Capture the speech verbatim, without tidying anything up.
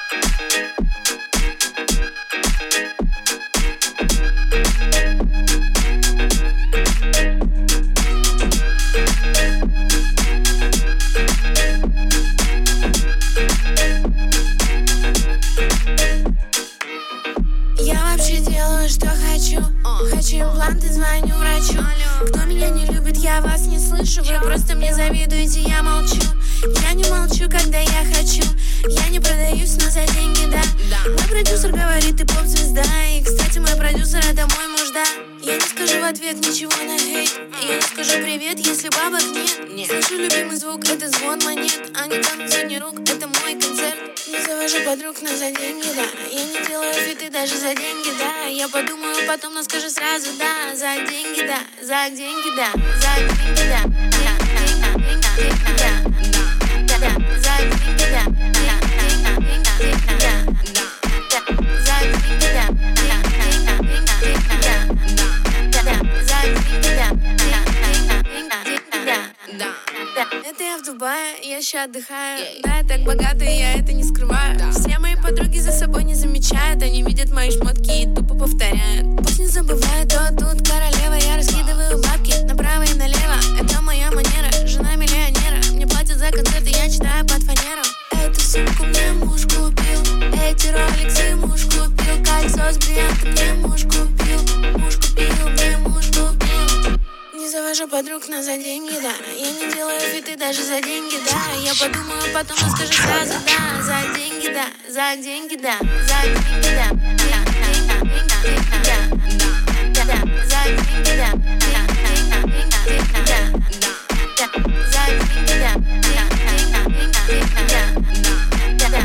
Что хочу, хочу импланты, звоню врачу. Кто меня не любит, я вас не слышу. Вы просто мне завидуете, я молчу. Я не молчу, когда я хочу. Я не продаюсь, но за деньги, да. Мой продюсер говорит, ты поп-звезда. И, кстати, мой продюсер — это мой муж, да. Я не скажу в ответ ничего на хейт. Я не скажу привет, если бабок нет. Слышу любимый звук, это звон монет. А не танцуй, не рук, это мой концерт. Не завожу подруг, но за деньги, да. Я не делаю фиты даже за деньги, да. Я подумаю потом, но скажу сразу, да. За деньги, да, за деньги, да. За деньги, да. За деньги, да. Это я в Дубае, я ща отдыхаю. Да, я так богатая, я это не скрываю. Все мои подруги за собой не замечают. Они видят мои шмотки и тупо повторяют. Пусть не забывают, то тут королева. Я раскидываю бабки направо и налево. Это моя манера, жена миллионера. Мне платят за концерты, я читаю под фанеру. Эту сумку мне муж купил. Эти роликсы муж купил. Кольцо с бриллиантом мне муж купил. Муж купил, мне муж купил. Не завожу подруг, но за деньги, да. Я не делаю фиты даже за деньги, да. Я подумаю потом, но скажу сразу, да. За деньги, да, за деньги, да. За деньги, да. За деньги, да.